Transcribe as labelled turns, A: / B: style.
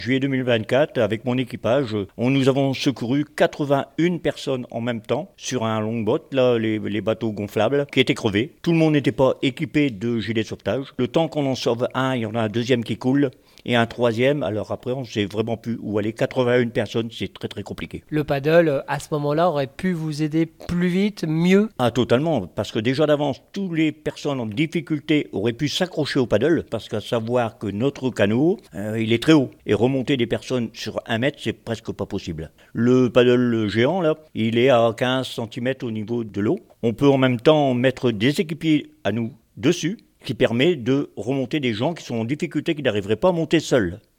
A: Juillet 2024, avec mon équipage, nous avons secouru 81 personnes en même temps sur un longboat, là, les bateaux gonflables, qui étaient crevés. Tout le monde n'était pas équipé de gilet de sauvetage. Le temps qu'on en sauve un, il y en a un deuxième qui coule. Et un troisième, alors après on ne sait vraiment plus où aller. 81 personnes, c'est très très compliqué.
B: Le paddle, à ce moment-là, aurait pu vous aider plus vite, mieux?
A: Ah totalement, parce que déjà d'avance, toutes les personnes en difficulté auraient pu s'accrocher au paddle, parce qu'à savoir que notre canot, il est très haut. Et remonter des personnes sur 1 mètre, c'est presque pas possible. Le paddle géant, là, il est à 15 cm au niveau de l'eau. On peut en même temps mettre des équipiers à nous dessus, qui permet de remonter des gens qui sont en difficulté, qui n'arriveraient pas à monter seuls.